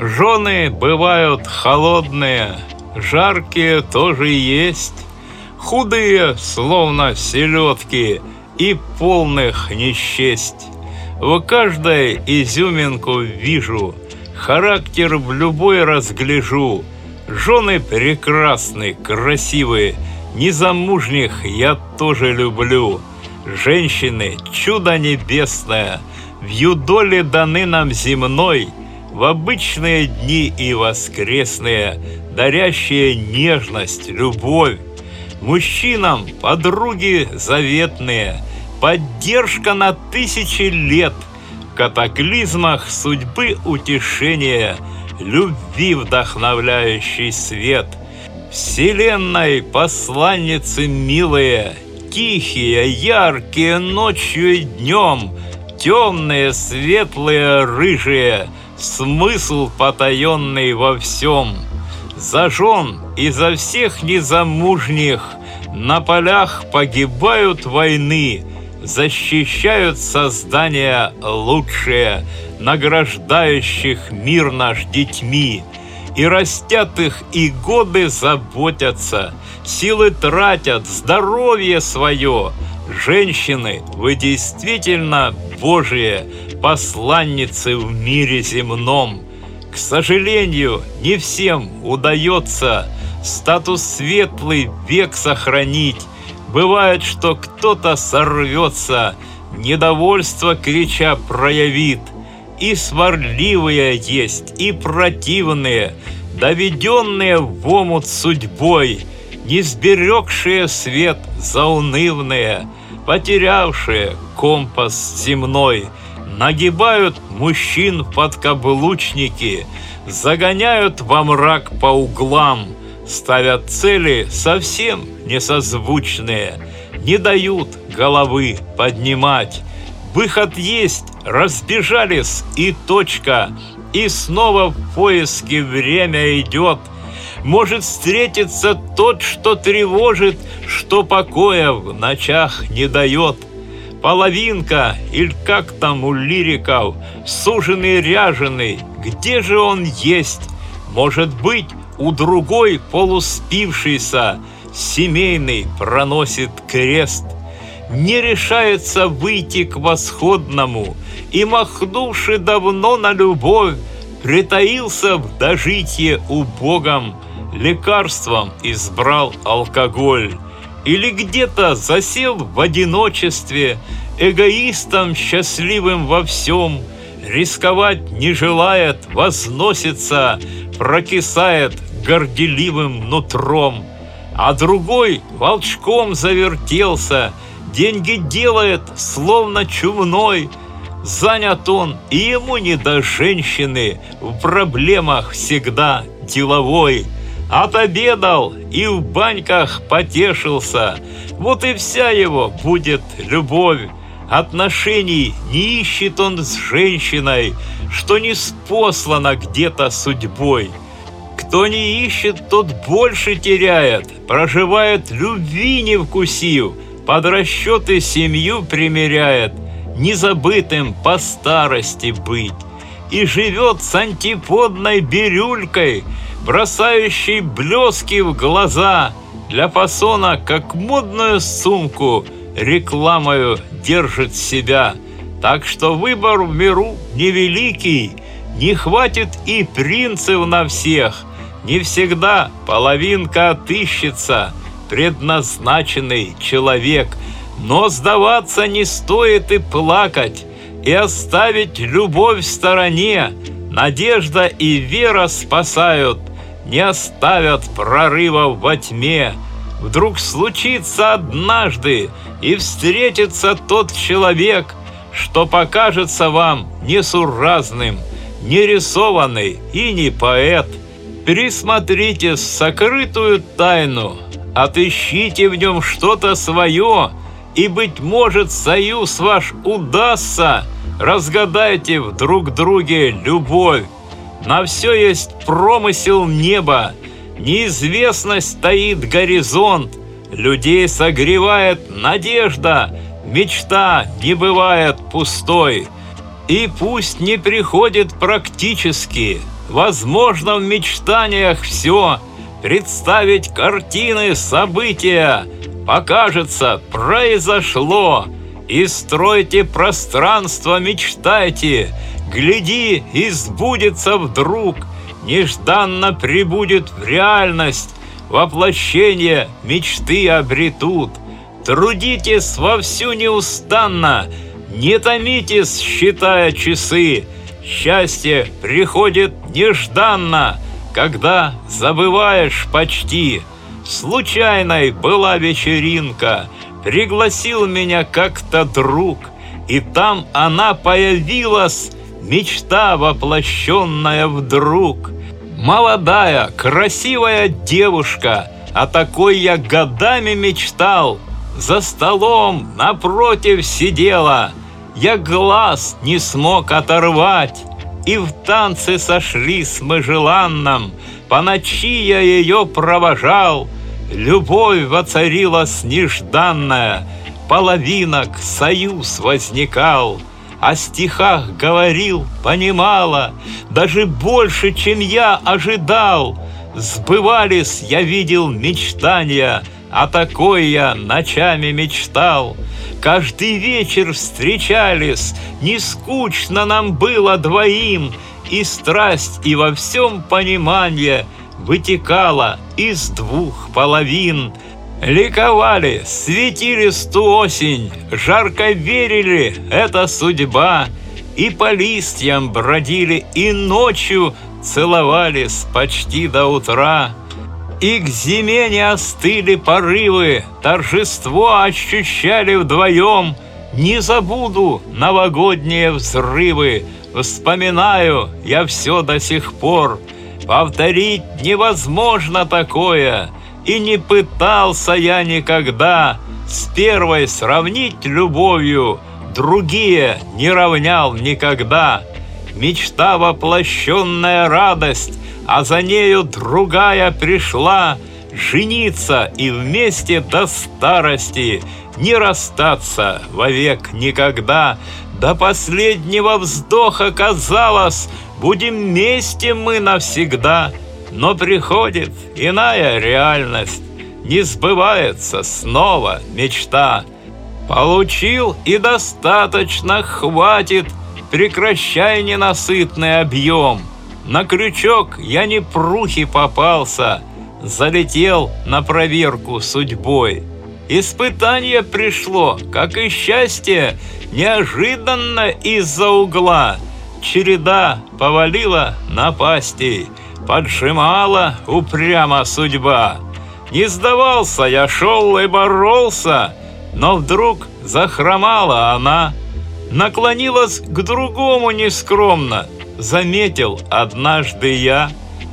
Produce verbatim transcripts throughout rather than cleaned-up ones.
Жены бывают холодные, жаркие тоже есть, худые, словно селедки, и полных не счесть. В каждой изюминку вижу, характер в любой разгляжу. Жены прекрасны, красивые, незамужних я тоже люблю. Женщины — чудо небесное, в юдоле даны нам земной, в обычные дни и воскресные, дарящие нежность, любовь. Мужчинам подруги заветные, поддержка на тысячи лет, в катаклизмах судьбы утешение, любви вдохновляющий свет. Вселенной посланницы милые, тихие, яркие ночью и днем, темные, светлые, рыжие, смысл потаенный во всем. За жен и за всех незамужних на полях погибают войны, защищают создания лучшие, награждающих мир наш детьми. И растят их, и годы заботятся, силы тратят, здоровье свое. Женщины, вы действительно Божьи посланницы в мире земном. К сожалению, не всем удается статус светлый век сохранить. Бывает, что кто-то сорвется, недовольство крича проявит. И сварливые есть, и противные, доведенные в омут судьбой, не сберегшие свет заунывные, потерявшие компас земной, нагибают мужчин в подкаблучники, загоняют во мрак по углам, ставят цели совсем несозвучные, не дают головы поднимать. Выход есть, разбежались, и точка, и снова в поиске время идет. Может встретиться тот, что тревожит, что покоя в ночах не дает. Половинка, или как там у лириков, суженый ряженый, где же он есть? Может быть, у другой полуспившийся, семейный проносит крест. Не решается выйти к восходному, и, махнувши давно на любовь, притаился в дожитье убогом, лекарством избрал алкоголь. Или где-то засел в одиночестве, эгоистом счастливым во всем, рисковать не желает, возносится, прокисает горделивым нутром. А другой волчком завертелся, деньги делает, словно чумной. Занят он, и ему не до женщины, в проблемах всегда деловой. Отобедал и в баньках потешился, вот и вся его будет любовь. Отношений не ищет он с женщиной, что не спослано где-то судьбой. Кто не ищет, тот больше теряет, проживает любви не вкусив, под расчеты семью примеряет, незабытым по старости быть. И живет с антиподной бирюлькой, бросающей блески в глаза, для фасона, как модную сумку, рекламою держит себя. Так что выбор в миру невеликий, не хватит и принцев на всех. Не всегда половинка отыщется, предназначенный человек. Но сдаваться не стоит и плакать, и оставить любовь в стороне. Надежда и вера спасают, не оставят прорывов во тьме. Вдруг случится однажды, и встретится тот человек, что покажется вам несуразным, не рисованный и не поэт. Пересмотрите сокрытую тайну, отыщите в нем что-то свое, и, быть может, союз ваш удастся. Разгадайте в друг друге любовь. На все есть промысел неба, неизвестность таит горизонт, людей согревает надежда, мечта не бывает пустой. И пусть не приходит практически, возможно в мечтаниях все, представить картины, события, покажется, произошло. И стройте пространство, мечтайте, гляди, и сбудется вдруг, нежданно прибудет в реальность, воплощение мечты обретут. Трудитесь вовсю неустанно, не томитесь, считая часы. Счастье приходит нежданно, когда забываешь почти. Случайной была вечеринка, пригласил меня как-то друг, и там она появилась, мечта воплощенная вдруг. Молодая, красивая девушка, о такой я годами мечтал. За столом напротив сидела, я глаз не смог оторвать. И в танце сошлись мы желанном, по ночи я ее провожал. Любовь воцарилась нежданная, половинок союз возникал. О стихах говорил, понимала, даже больше, чем я ожидал. Сбывались, я видел мечтания, о такой я ночами мечтал. Каждый вечер встречались, не скучно нам было двоим, и страсть, и во всем понимание вытекала из двух половин. Ликовали, светились ту осень, жарко верили, это судьба, и по листьям бродили, и ночью целовались почти до утра. И к зиме не остыли порывы, торжество ощущали вдвоем. Не забуду новогодние взрывы, вспоминаю я все до сих пор. Повторить невозможно такое, и не пытался я никогда с первой сравнить любовью, другие не равнял никогда. Мечта воплощенная радость, а за нею другая пришла. Жениться и вместе до старости, не расстаться вовек никогда. До последнего вздоха казалось, будем вместе мы навсегда. Но приходит иная реальность, не сбывается снова мечта. Получил и достаточно, хватит, прекращай ненасытный объем. На крючок я не прухи попался, залетел на проверку судьбой. Испытание пришло, как и счастье, неожиданно из-за угла. Череда повалила напастей, поджимала упрямо судьба. Не сдавался, я шел и боролся, но вдруг захромала она. Наклонилась к другому нескромно, заметил однажды я.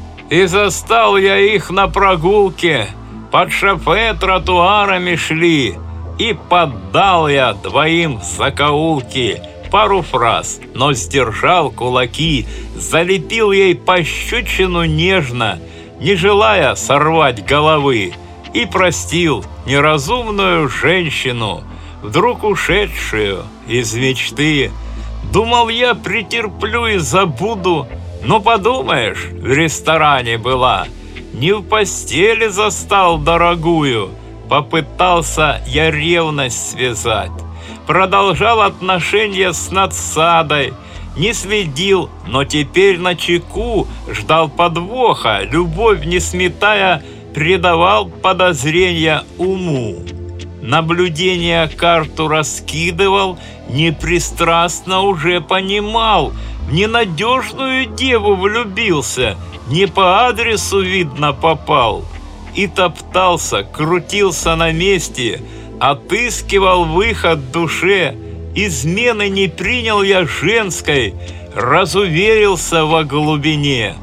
И застал я их на прогулке, под шофе тротуарами шли, и поддал я двоим в закоулки пару фраз, но сдержал кулаки, залепил ей пощечину нежно, не желая сорвать головы, и простил неразумную женщину, вдруг ушедшую из мечты. Думал я, претерплю и забуду, но подумаешь, в ресторане была, не в постели застал дорогую. Попытался я ревность связать, продолжал отношения с надсадой, не следил, но теперь начеку, ждал подвоха, любовь не сметая, предавал подозрения уму. Наблюдения карту раскидывал, непристрастно уже понимал, в ненадежную деву влюбился, не по адресу, видно, попал. И топтался, крутился на месте, отыскивал выход душе. Измены не принял я женской, разуверился во глубине.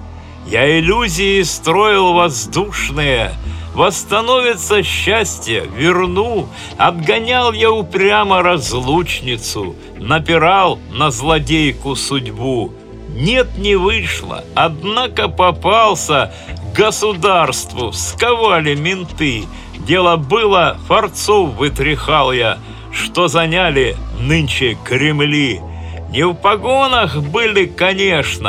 Я иллюзии строил воздушные, восстановится счастье, верну. Отгонял я упрямо разлучницу, напирал на злодейку судьбу. Нет, не вышло, однако попался, государству сковали менты. Дело было, форцов вытряхал я, что заняли нынче Кремли. Не в погонах были, конечно,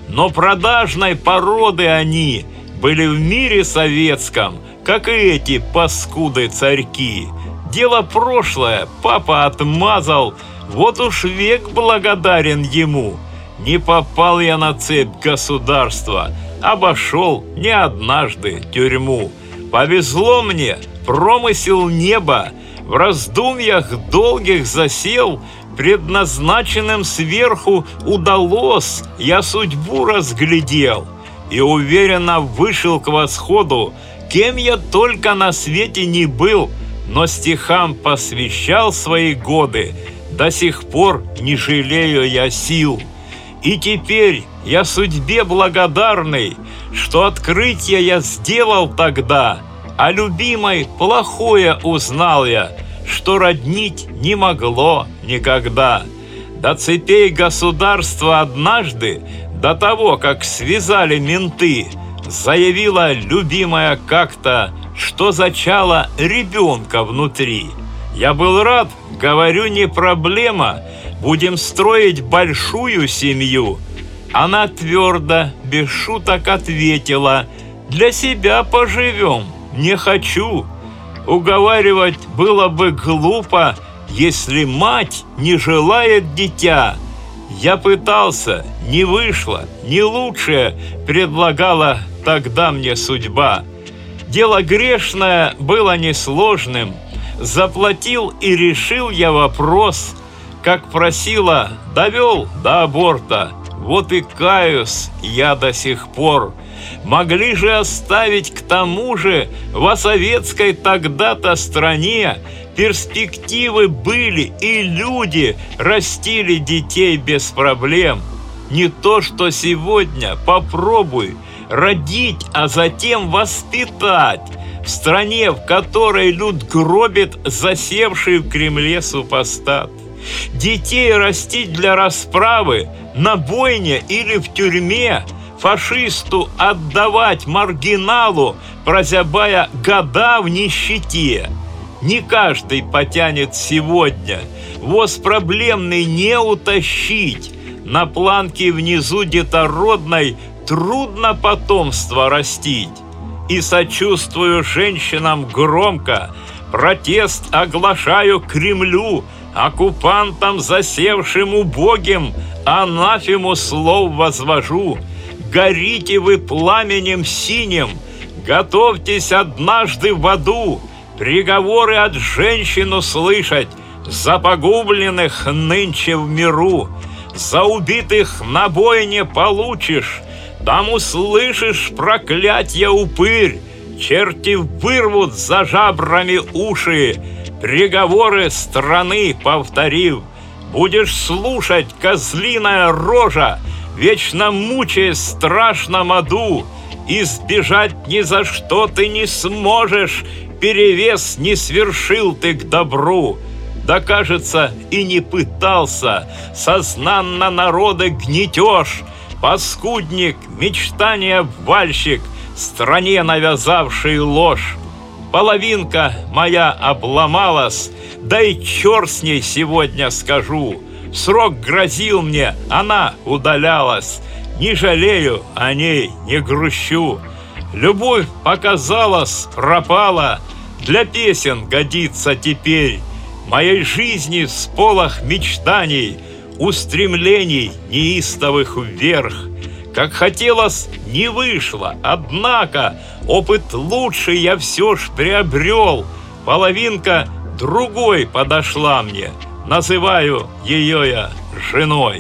но продажной породы они были в мире советском, как и эти паскуды-царьки. Дело прошлое папа отмазал, вот уж век благодарен ему. Не попал я на цепь государства, обошел не однажды тюрьму. Повезло мне, промысел неба, в раздумьях долгих засел, предназначенным сверху удалось, я судьбу разглядел и уверенно вышел к восходу, кем я только на свете не был, но стихам посвящал свои годы, до сих пор не жалею я сил. И теперь я судьбе благодарный, что открытие я сделал тогда, а любимой плохое узнал я, что роднить не могло никогда. До цепей государства однажды, до того, как связали менты, заявила любимая как-то, что зачала ребенка внутри. Я был рад, говорю, не проблема, будем строить большую семью. Она твердо, без шуток ответила: для себя поживем, не хочу. Уговаривать было бы глупо, если мать не желает дитя. Я пытался, не вышло, не лучшее предлагала тогда мне судьба. Дело грешное было несложным, заплатил и решил я вопрос, как просила, довел до аборта. Вот и каюсь я до сих пор. Могли же оставить к тому же во советской тогда-то стране, перспективы были, и люди растили детей без проблем. Не то, что сегодня, попробуй родить, а затем воспитать в стране, в которой люд гробит засевший в Кремле супостат. Детей растить для расправы на бойне или в тюрьме, фашисту отдавать маргиналу, прозябая года в нищете. Не каждый потянет сегодня, воз проблемный не утащить. На планке внизу детородной трудно потомство растить. И сочувствую женщинам громко, протест оглашаю Кремлю, оккупантам, засевшим убогим, анафему слов возвожу. Горите вы пламенем синим, готовьтесь однажды в аду приговоры от женщин услышать за погубленных нынче в миру. За убитых на бойне получишь, там услышишь проклятье упырь, черти вырвут за жабрами уши, приговоры страны повторив. Будешь слушать, козлиная рожа, вечно мучаясь в страшном аду. Избежать ни за что ты не сможешь, перевес не свершил ты к добру. Да, кажется, и не пытался, сознанно народы гнетешь, паскудник, мечтания вальщик, стране навязавший ложь. Половинка моя обломалась, да и черт с ней сегодня скажу. Срок грозил мне, она удалялась, не жалею о ней, не грущу. Любовь показалась, пропала, для песен годится теперь. Моей жизни всполох мечтаний, устремлений неистовых вверх. Как хотелось, не вышло, однако опыт лучший я все ж приобрел. Половинка другой подошла мне, называю ее я женой.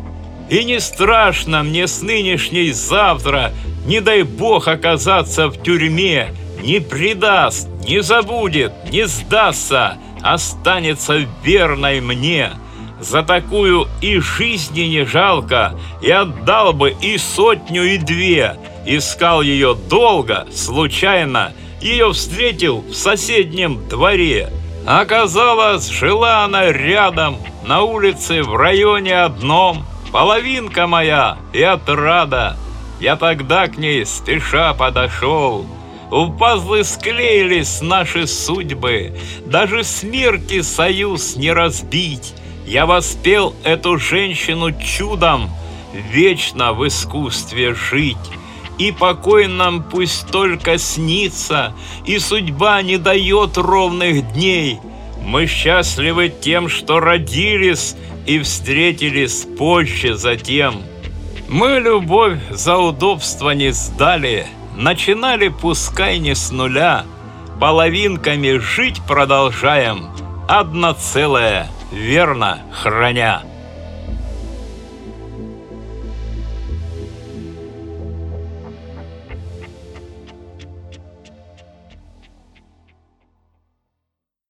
И не страшно мне с нынешней завтра, не дай бог оказаться в тюрьме, не предаст, не забудет, не сдастся, останется верной мне. За такую и жизни не жалко, и отдал бы и сотню, и две. Искал ее долго, случайно, ее встретил в соседнем дворе. Оказалось, жила она рядом, на улице в районе одном. Половинка моя и отрада. Я тогда к ней спеша подошел. В пазлы склеились наши судьбы, даже смерти союз не разбить. Я воспел эту женщину чудом, вечно в искусстве жить. И покой нам пусть только снится, и судьба не дает ровных дней. Мы счастливы тем, что родились и встретились позже затем. Мы любовь за удобство не сдали, начинали пускай не с нуля. Половинками жить продолжаем, одно целое верно храня.